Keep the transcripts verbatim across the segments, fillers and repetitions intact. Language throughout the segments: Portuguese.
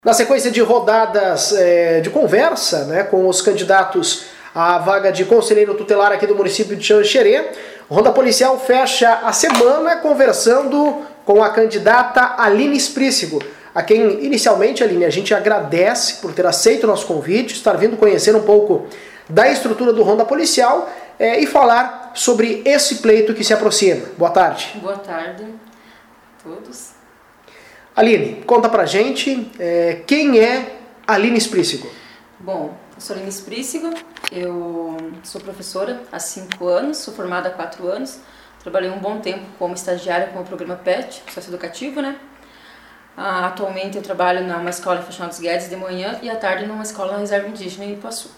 Na sequência de rodadas é, de conversa, né, com os candidatos à vaga de conselheiro tutelar aqui do município de Xanxerê, o Ronda Policial fecha a semana conversando com a candidata Aline Sprícigo, a quem inicialmente, Aline, a gente agradece por ter aceito o nosso convite, estar vindo conhecer um pouco da estrutura do Ronda Policial é, e falar sobre esse pleito que se aproxima. Boa tarde. Boa tarde a todos. Aline, conta pra gente é, quem é Aline Sprícigo. Bom, eu sou Aline Sprícigo, eu sou professora há cinco anos, sou formada há quatro anos, trabalhei um bom tempo como estagiária com o programa P E T, socioeducativo, né? Ah, atualmente eu trabalho numa escola em Faxinal dos Guedes de manhã e à tarde numa escola na Reserva Indígena em Ipuaçu.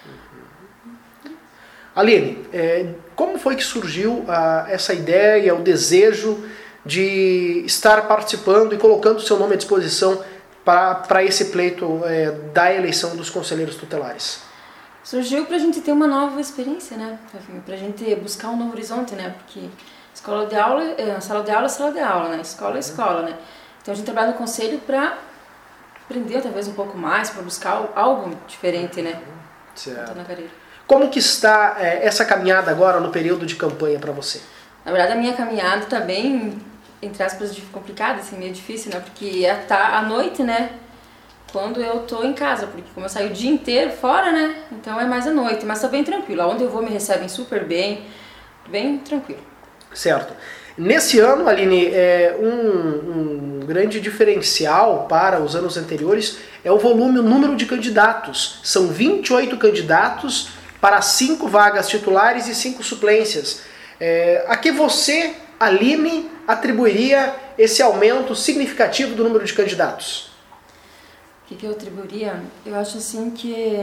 Aline, é, como foi que surgiu a, essa ideia, o desejo de estar participando e colocando o seu nome à disposição para esse pleito é, da eleição dos conselheiros tutelares? Surgiu para a gente ter uma nova experiência, né? Para a gente buscar um novo horizonte, né? Porque escola de aula, é, sala de aula é sala de aula, né? Escola é escola, né? Então a gente trabalha no conselho para aprender talvez um pouco mais, para buscar algo diferente, né? Certo. Na carreira. Como que está é, essa caminhada agora no período de campanha para você? Na verdade, a minha caminhada está bem, entre aspas, complicada, assim, meio difícil, né? Porque é tá à noite, né? Quando eu tô em casa, porque como eu saio o dia inteiro fora, né? Então é mais à noite, mas tá bem tranquilo. Onde eu vou me recebem super bem, bem tranquilo. Certo. Nesse ano, Aline, é um, um grande diferencial para os anos anteriores é o volume, o número de candidatos. São vinte e oito candidatos para cinco vagas titulares e cinco suplências. É, a que você, Aline, atribuiria esse aumento significativo do número de candidatos? O que, que eu atribuiria? Eu acho assim que,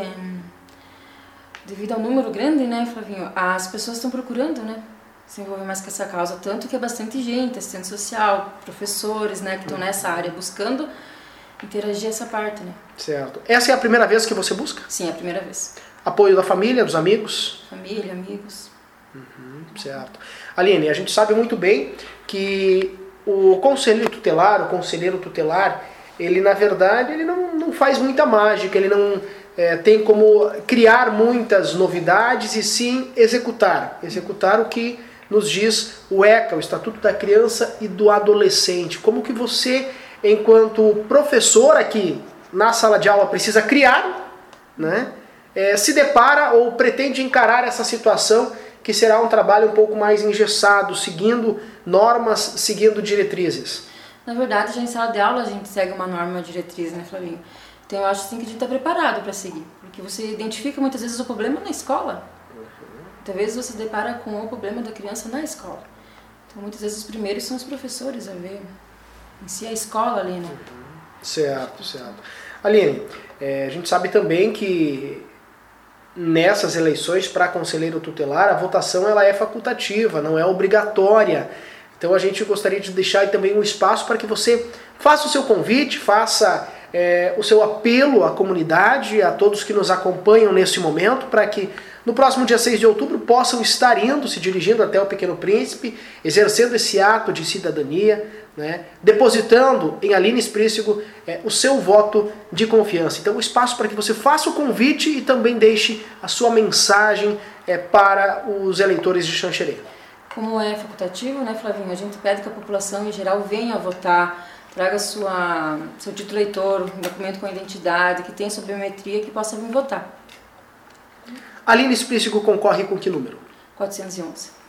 devido ao número grande, né, Flavinho, as pessoas estão procurando, né, se envolver mais com essa causa, tanto que é bastante gente, assistente social, professores, né, que estão nessa área buscando interagir essa parte, né. Certo. Essa é a primeira vez que você busca? Sim, é a primeira vez. Apoio da família, dos amigos? Família, amigos. Uhum, certo. Aline, a gente sabe muito bem que o conselheiro tutelar, o conselheiro tutelar, ele na verdade ele não, não faz muita mágica, ele não é, tem como criar muitas novidades e sim executar. Executar o que nos diz o ECA, o Estatuto da Criança e do Adolescente. Como que você, enquanto professor aqui na sala de aula, precisa criar, né? É, se depara ou pretende encarar essa situação que será um trabalho um pouco mais engessado, seguindo normas, seguindo diretrizes? Na verdade, já em sala de aula a gente segue uma norma, uma diretriz, né, Flavinho? Então eu acho assim, que a gente está preparado para seguir, porque você identifica muitas vezes o problema na escola. Muitas vezes você se depara com o problema da criança na escola. Então muitas vezes os primeiros são os professores a ver em si a escola ali, né? Certo, certo. Aline, é, a gente sabe também que nessas eleições para conselheiro tutelar, a votação ela é facultativa, não é obrigatória. Então a gente gostaria de deixar aí também um espaço para que você faça o seu convite, faça é, o seu apelo à comunidade, a todos que nos acompanham nesse momento, para que no próximo dia seis de outubro possam estar indo, se dirigindo até o Pequeno Príncipe, exercendo esse ato de cidadania, né, depositando em Aline Sprícigo é, o seu voto de confiança. Então o espaço para que você faça o convite e também deixe a sua mensagem é, para os eleitores de Xanxerê. Como é facultativo, né, Flavinho, a gente pede que a população em geral venha votar, traga sua, seu título eleitor, um documento com identidade, que tenha sua biometria, que possa vir votar. Aline Sprícigo concorre com que número? quatrocentos e onze.